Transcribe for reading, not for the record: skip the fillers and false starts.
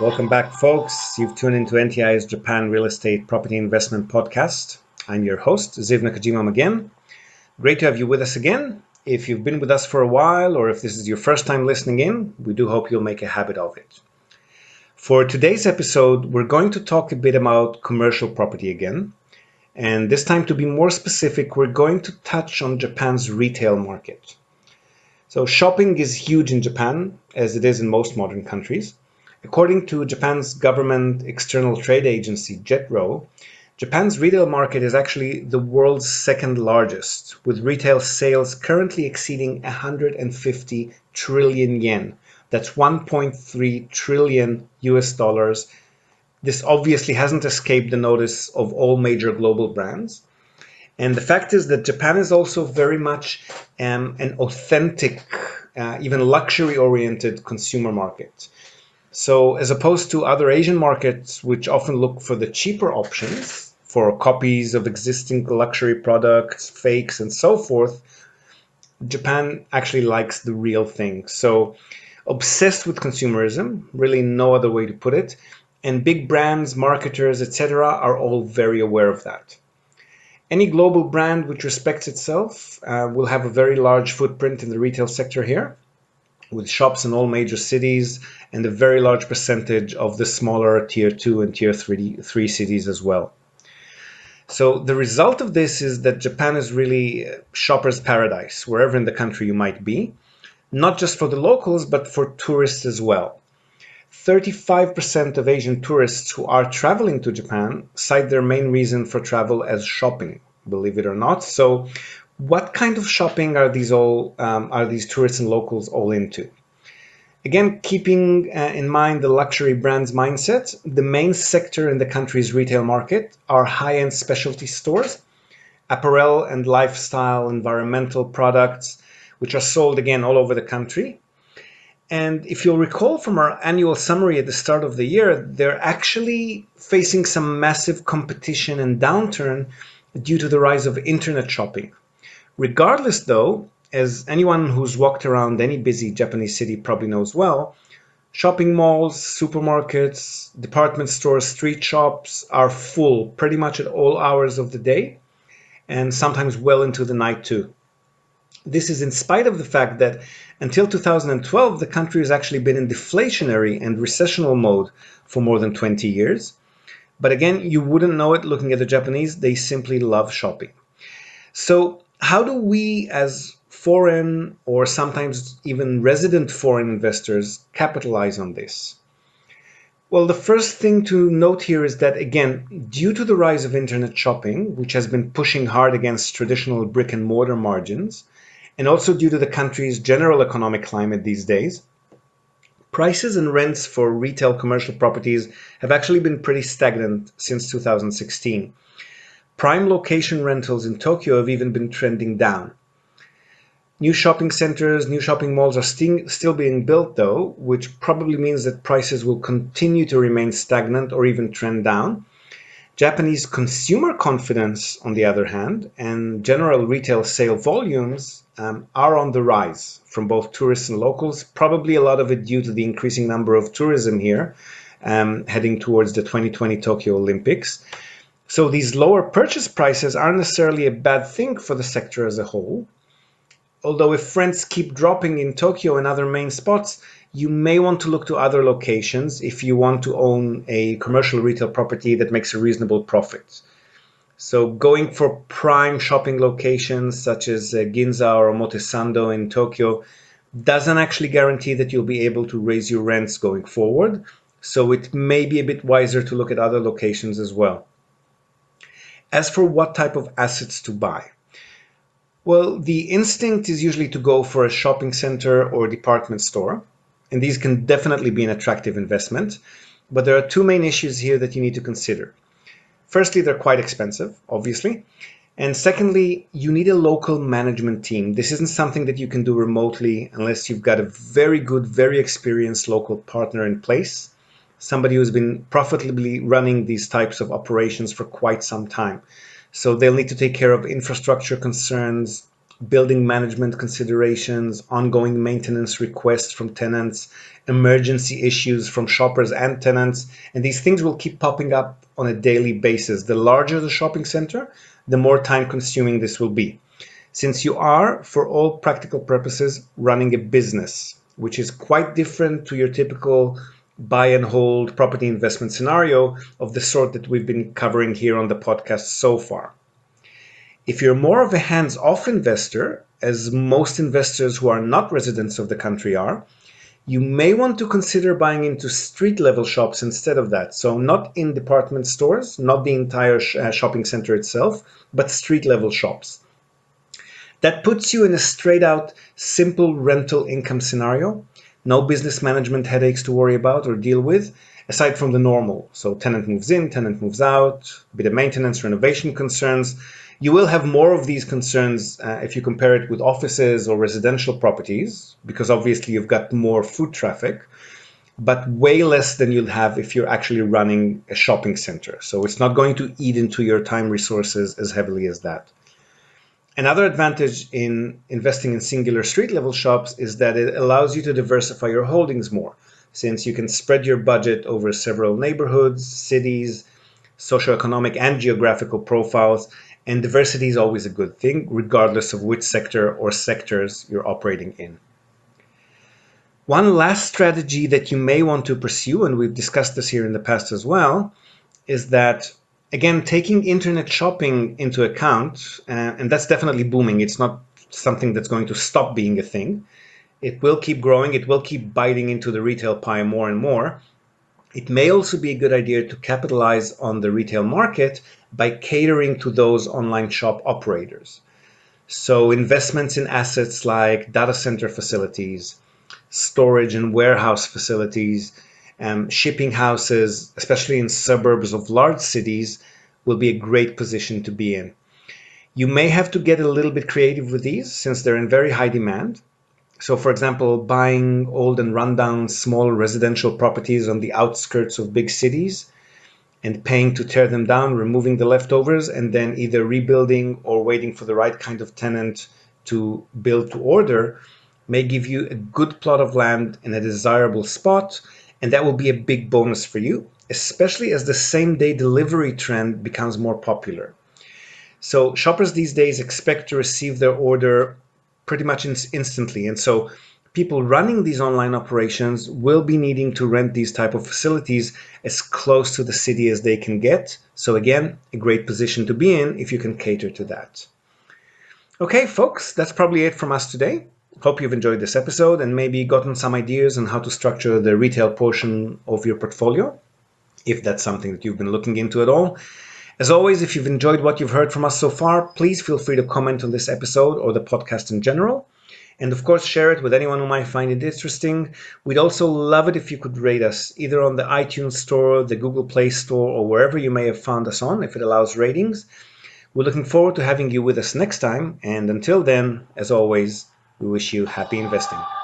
Welcome back, folks. You've tuned into NTI's Japan Real Estate Property Investment Podcast. I'm your host, Ziv Nakajima again. Great to have you with us again. If you've been with us for a while, or if this is your first time listening in, we do hope you'll make a habit of it. For today's episode, we're going to talk a bit about commercial property again. And this time, to be more specific, we're going to touch on Japan's retail market. So shopping is huge in Japan, as it is in most modern countries. According to Japan's government external trade agency, JETRO, Japan's retail market is actually the world's second largest, with retail sales currently exceeding 150 trillion yen. That's 1.3 trillion US dollars. This obviously hasn't escaped the notice of all major global brands. And the fact is that Japan is also very much an authentic, even luxury-oriented consumer market. So as opposed to other Asian markets, which often look for the cheaper options for copies of existing luxury products, fakes, and so forth, Japan actually likes the real thing. So obsessed with consumerism, really no other way to put it, and big brands, marketers, etc. are all very aware of that. Any global brand which respects itself will have a very large footprint in the retail sector here, with shops in all major cities and a very large percentage of the smaller tier 2 and tier 3 cities as well. So the result of this is that Japan is really a shopper's paradise, wherever in the country you might be, not just for the locals, but for tourists as well. 35% of Asian tourists who are traveling to Japan cite their main reason for travel as shopping, believe it or not. So what kind of shopping are these tourists and locals all into? Again, keeping in mind the luxury brand's mindset, the main sector in the country's retail market are high-end specialty stores, apparel and lifestyle environmental products, which are sold again all over the country. And if you'll recall from our annual summary at the start of the year, they're actually facing some massive competition and downturn due to the rise of internet shopping. Regardless, though, as anyone who's walked around any busy Japanese city probably knows well, shopping malls, supermarkets, department stores, street shops are full pretty much at all hours of the day and sometimes well into the night too. This is in spite of the fact that until 2012, the country has actually been in deflationary and recessional mode for more than 20 years. But again, you wouldn't know it looking at the Japanese. They simply love shopping. So how do we as foreign or sometimes even resident foreign investors capitalize on this? Well, the first thing to note here is that, again, due to the rise of internet shopping, which has been pushing hard against traditional brick and mortar margins, and also due to the country's general economic climate these days, prices and rents for retail commercial properties have actually been pretty stagnant since 2016. Prime location rentals in Tokyo have even been trending down. New shopping centers, new shopping malls are still being built though, which probably means that prices will continue to remain stagnant or even trend down. Japanese consumer confidence, on the other hand, and general retail sale volumes are on the rise from both tourists and locals, probably a lot of it due to the increasing number of tourism here heading towards the 2020 Tokyo Olympics. So these lower purchase prices aren't necessarily a bad thing for the sector as a whole. Although if rents keep dropping in Tokyo and other main spots, you may want to look to other locations if you want to own a commercial retail property that makes a reasonable profit. So going for prime shopping locations such as Ginza or Omotesando in Tokyo doesn't actually guarantee that you'll be able to raise your rents going forward. So it may be a bit wiser to look at other locations as well. As for what type of assets to buy, well, the instinct is usually to go for a shopping center or department store, and these can definitely be an attractive investment, but there are two main issues here that you need to consider. Firstly, they're quite expensive, obviously, and secondly, you need a local management team. This isn't something that you can do remotely unless you've got a very good, very experienced local partner in place, somebody who's been profitably running these types of operations for quite some time. So they'll need to take care of infrastructure concerns, building management considerations, ongoing maintenance requests from tenants, emergency issues from shoppers and tenants, and these things will keep popping up on a daily basis. The larger the shopping center, the more time consuming this will be. Since you are, for all practical purposes, running a business, which is quite different to your typical buy and hold property investment scenario of the sort that we've been covering here on the podcast so far. If you're more of a hands-off investor, as most investors who are not residents of the country are, you may want to consider buying into street-level shops instead of that. So not in department stores, not the entire shopping center itself, but street-level shops. That puts you in a straight-out, simple rental income scenario. No business management headaches to worry about or deal with, aside from the normal. So tenant moves in, tenant moves out, a bit of maintenance, renovation concerns. You will have more of these concerns if you compare it with offices or residential properties, because obviously you've got more foot traffic, but way less than you'll have if you're actually running a shopping center. So it's not going to eat into your time resources as heavily as that. Another advantage in investing in singular street level shops is that it allows you to diversify your holdings more, since you can spread your budget over several neighborhoods, cities, socioeconomic and geographical profiles, and diversity is always a good thing, regardless of which sector or sectors you're operating in. One last strategy that you may want to pursue, and we've discussed this here in the past as well, is that, again, taking internet shopping into account, and that's definitely booming. It's not something that's going to stop being a thing. It will keep growing. It will keep biting into the retail pie more and more. It may also be a good idea to capitalize on the retail market by catering to those online shop operators. So investments in assets like data center facilities, storage and warehouse facilities, shipping houses, especially in suburbs of large cities, will be a great position to be in. You may have to get a little bit creative with these since they're in very high demand. So, for example, buying old and rundown small residential properties on the outskirts of big cities and paying to tear them down, removing the leftovers, and then either rebuilding or waiting for the right kind of tenant to build to order may give you a good plot of land in a desirable spot, and that will be a big bonus for you, especially as the same-day delivery trend becomes more popular. So shoppers these days expect to receive their order pretty much instantly, and so people running these online operations will be needing to rent these type of facilities as close to the city as they can get. So again, a great position to be in if you can cater to that. Okay, folks, that's probably it from us today. Hope you've enjoyed this episode and maybe gotten some ideas on how to structure the retail portion of your portfolio, if that's something that you've been looking into at all. As always, if you've enjoyed what you've heard from us so far, please feel free to comment on this episode or the podcast in general. And of course, share it with anyone who might find it interesting. We'd also love it if you could rate us, either on the iTunes Store, the Google Play Store, or wherever you may have found us on, if it allows ratings. We're looking forward to having you with us next time. And until then, as always, we wish you happy investing.